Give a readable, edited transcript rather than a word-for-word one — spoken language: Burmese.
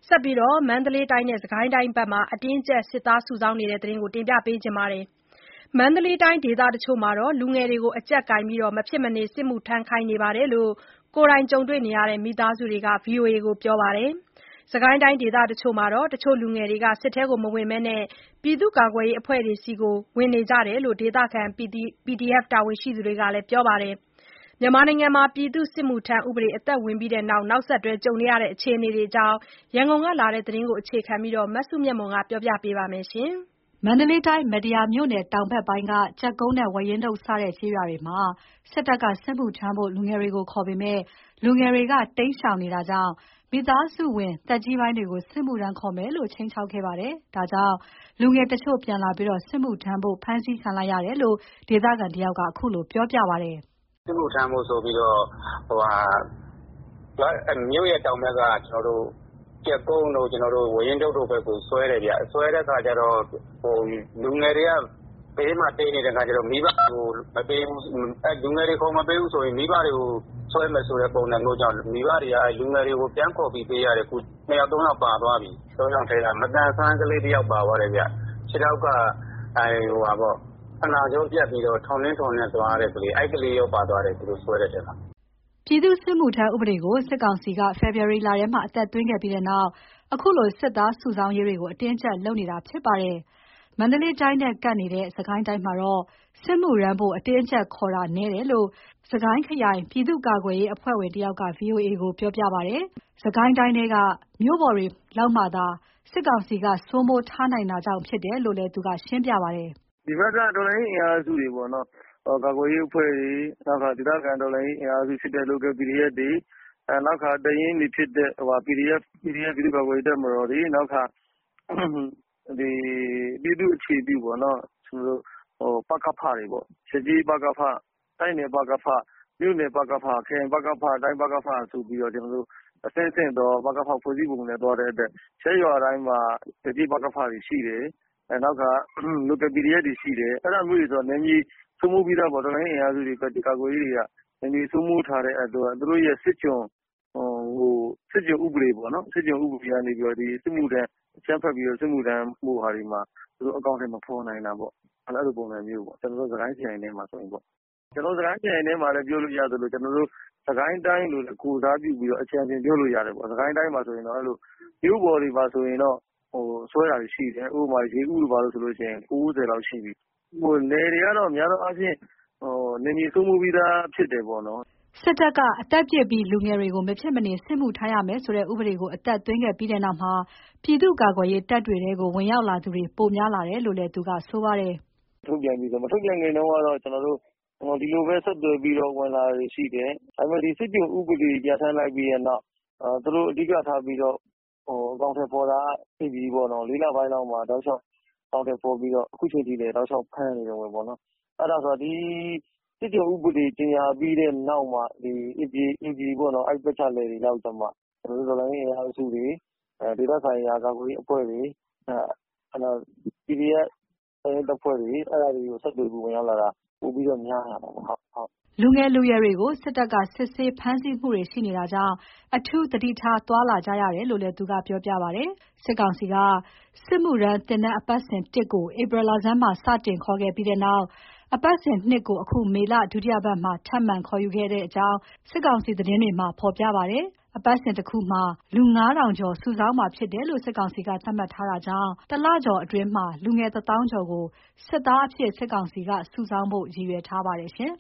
ဆက်ပြီးမန္တလေးတိုင်းနဲ့ စစ်ကိုင်းတိုင်းဘက်မှာ အတင်းအကျပ်စစ်သားစုဆောင်းနေတဲ့သတင်းကိုတင်ပြပေးချင်ပါတယ်။ မန္တလေးတိုင်းဒေသတချို့မှာ လူငယ်တွေကိုအကြပ်ကိုင်ပြီးမဖြစ်မနေစစ်မှုထမ်းခိုင်းနေတယ်လို့ ကိုယ်တိုင်ကြုံတွေ့နေရတဲ့မိသားစုတွေက VOA ကိုပြောပါတယ်။ စစ်ကိုင်းတိုင်းဒေသတချို့မှာတော့ တချို့လူငယ်တွေက စစ်ထဲမဝင်ဘဲ ပြည်သူ့ကာကွယ်ရေးအဖွဲ့တွေဆီဝင်နေကြတယ်လို့ ဒေသခံ PDF တာဝန်ရှိသူတွေကပြောပါတယ်။ မြန်မာနိုင်ငံမှာ ပြည်သူ့စစ်မှုထမ်းဥပဒေအသက်ဝင်ပြီးနောက် နောက်ဆက်တွဲကြုံနေရတဲ့အခြေအနေတွေအကြောင်း ရန်ကုန်ကလာတဲ့သတင်းကိုအခြေခံပြီး မစုမြတ်မွန်က ပြောပြပါမယ်။ မန္တလေးတိုင်း မတ္တရာမြို့နယ်တောင်ဘက်ပိုင်းက ကြတ်ကုန်းနဲ့ ဝါးရင်းတုတ် စတဲ့ကျေးရွာတွေမှာ စစ်တပ်က စစ်မှုထမ်းဖို့ လူငယ်တွေကိုခေါ်ပေမဲ့ လူငယ်တွေက တိမ်းရှောင်နေတာကြောင့် မိသားစုဝင်သက်ကြီးပိုင်းတွေကို စစ်မှုထမ်းခေါ်မယ်လို့ ခြိမ်းခြောက်ခဲ့ပါတယ်။ ဒါကြောင့် လူငယ်တချို့ပြန်လာပြီး စစ်မှုထမ်းဖို့ ဖမ်းဆီးခံလိုက်ရတယ်လို့ ဒေသခံတယောက်က ခုလိုပြောပြပါတယ်။ "စစ်မှုထမ်းဖို့ဆိုပြီးတော့မြို့ရဲ့တောင်ဘက်ကကြက်ကုန်းတို့ဝါးရင်းတုတ်တို့ဘက်ကိုဆွဲတယ်ဗျ။ဆွဲတဲ့အခါကျတော့လူငယ်တွေကဘေးမှာတိမ်းနေတဲ့အခါကျတော့မိဘတွေကိုမပေးဘူး။လူငယ်တွေခေါ်မပေးဘူးဆိုရင်မိဘတွေကိုဆွဲမယ်ဆိုတဲ့ပုံစံမျိုးကြောင့်မိဘတွေကလူငယ်တွေကိုပြန်ခေါ်ပြီးပေးရတယ်။အခု2 ယောက် 3 ယောက်ပါသွားပြီ။3 ယောက်ထဲကမသန်စွမ်းကလေးတယောက်ပါသွားတယ်ဗျ။ခြေထောက်ကဖနောင့်ကြောပြတ်ပြီးတော့ထောင်နှင်းသွားတဲ့ကလေးအဲ့ကလေးရောပါသွားတယ်သူတို့ဆွဲတဲ့ထဲမှာ။ " ပြည်သူ့စစ်မှုထမ်းဥပဒေကို စစ်ကောင်စီက ဖေဖော်ဝါရီလထဲမှာ အသက်သွင်းခဲ့ပြီးနောက် ခုလို စစ်သားစုဆောင်းရေးတွေကို အတင်းအကျပ်လုပ်နေတာဖြစ်ပါတယ်။ မန္တလေးတိုင်းနဲ့ကပ်နေတဲ့ စစ်ကိုင်းတိုင်းမှာတော့ စစ်မှုထမ်းဖို့ အတင်းအကျပ်ခေါ်တာနည်းတယ်လို့ စစ်ကိုင်းခရိုင် ပြည်သူ့ကာကွယ်ရေးအဖွဲ့ဝင်တယောက်က VOA ကိုပြောပြပါတယ်။ စစ်ကိုင်းတိုင်းထဲက မြို့ပေါ်တွေလောက်မှာသာ စစ်ကောင်စီက စိုးမိုးထားနိုင်တာကြောင့်ဖြစ်တယ်လို့လည်း သူကရှင်းပြပါတယ်။ "ဒီဘက်ကတော်လှန်ရေးအင်အားစုတွေပေါ့နော်။ကာကွယ်ရေးအဖွဲ့တွေဒေသခံတော်လှန်ရေးအင်အားစုဖြစ်တဲ့ local PDF တွေနောက်ခါတပ်ရင်းတွေဖြစ်တဲ့ PDF ပြည်သူ့ကာကွယ်ရေးတပ်မတော်တွေနောက်ခါပြည်သူ့အခြေပြုပေါ့နော်ပကဖတွေပေါ့ရပ်ကျေးပကဖတိုက်နယ်ပကဖမြို့နယ်ပကဖခရိုင်ပကဖတိုင်းပကဖဆိုပြီးတော့အဆင့်ဆင့်သောပကဖဖွဲ့စည်းပုံနဲ့သွားတဲ့အတွက်ရပ်ရွာတိုင်းမှာရပ်ကျေးပကဖတွေရှိတယ်။နောက်ခါ local PDF တွေရှိတယ်။အဲ့ဒါမျိုးတွေဆိုတော့နယ်မြေစိုးမိုးပြီးသားပေါ့တော်လှန်ရေးအင်အားစုတွေကာကွယ်ရေးတွေကနယ်မြေစိုးမိုးထားတဲ့အတွက်သူတို့ရဲ့စစ်ကျွန်ဥပဒေပေါ့နော်စစ်ကျွန်ဥပဒေကနေပြီးတော့ဒီစစ်မှုထမ်းအကြမ်းဖက်ပြီးတော့စစ်မှုထမ်းမှုဟာတွေမှာသူတို့အကောင်အထည်မဖော်နိုင်တာပေါ့။အဲ့လိုပုံစံမျိုးပေါ့ကျွန်တော်တို့စစ်ကိုင်းခရိုင်ထဲမှာဆိုရင်ပေါ့ကျွန်တော်တို့စစ်ကိုင်းခရိုင်ထဲမှာလည်းပြောလို့ရသလိုကျွန်တော်တို့စစ်ကိုင်းတိုင်းလို့လည်းကိုယ်စားပြုပြီးတော့အကြံဉာဏ်ပြောလို့ရတယ်ပေါ့။စစ်ကိုင်းတိုင်းမှာဆိုရင်တော့အဲ့လိုမြို့ပေါ်တွေမှာဆိုရင်တော့ဆွဲတာတွေရှိတယ်။ဥပမာရေဦးတို့ဘာလို့ဆိုလို့ရှိရင်90လောက်ရှိပြီ။နယ်တွေကတော့များသောအားဖြင့်နယ်မြေစိုးမိုးပြီးသားဖြစ်တယ်ပေါ့နော်။ " စစ်တပ်က အသက်ပြည့်ပြီးလူငယ်တွေကို မဖြစ်မနေစစ်မှုထမ်းရမယ်ဆိုတဲ့ဥပဒေကို အသက်သွင်းခဲ့ပြီးနောက်မှာ ပြည်သူ့ကာကွယ်ရေးတပ်တွေထဲ ဝင်ရောက်လာသူတွေ ပိုများလာတယ်လို့လည်း သူကဆိုပါတယ်။ "ထုတ်ပြန်ပြီးမထုတ်ပြန်ခင်တုန်းကတော့ကျွန်တော်တို့ဒီလိုပဲဆက်သွယ်ပြီးတော့ဝင်လာတာတွေရှိတယ်။ဒါပေမဲ့ဒီစစ်ကျွန်ဥပဒေပြဋ္ဌာန်းလိုက်ပြီးတဲ့နောက်သူတို့အဓိကထားပြီးတော့အကောင်အထည်ဖော်တာက AP ပေါ့နော်4 လပိုင်းလောက်မှာတောက်လျှောက်အကောင်အထည်ဖော်ပြီးတော့အခုချိန်ထိလည်းတောက်လျှောက်ဖမ်းနေတုန်းပဲပေါ့နော်။အဲ့ဒါဆိုတော့ဒီစစ်ကျွန်ဥပဒေကြေညာပြီးတဲ့နောက်မှာဒီ AP ပေါ့နော်အဲ့ပတ်ချာလည်တွေလောက်ကျမှကျွန်တော်တို့တော်လှန်ရေးအင်အားစုတွေဒေသဆိုင်ရာကာကွယ်ရေးအဖွဲ့တွေPDF တပ်ဖွဲ့တွေအဲ့ဒါတွေကိုဆက်သွယ်ပြီးဝင်ရောက်လာတာပိုပြီးတော့များလာတာပေါ့ဟုတ်။ " လူငယ်လူရွယ်တွေကို စစ်တပ်က စစ်ဆေးဖမ်းဆီးမှုတွေရှိနေတာကြောင့် အထူးသတိထားသွားလာကြရတယ်လို့လည်း သူကပြောပြပါတယ်။ စစ်ကောင်စီက စစ်မှုထမ်းသင်တန်းအပတ်စဉ် 1 ကို ဧပြီလဆန်းမှာ စတင်ခေါ်ခဲ့ပြီးနောက် အပတ်စဉ် 2 ကို အခုမေလ ဒုတိယပတ်မှာ ထပ်မံခေါ်ယူခဲ့ကြောင်း စစ်ကောင်စီသတင်းတွေမှာ ဖော်ပြပါတယ်။ အပတ်စဉ်တခုမှာ လူ 5000 ကျော်စုဆောင်းမှာဖြစ်တယ်လို့ စစ်ကောင်စီက သတ်မှတ်ထားတာကြောင့် တလကျော်အတွင်း လူငယ် 1 သောင်းကျော်ကို စစ်သားအဖြစ် စစ်ကောင်စီက စုဆောင်းဖို့ ရည်ရွယ်ထားပါတယ်ရှင်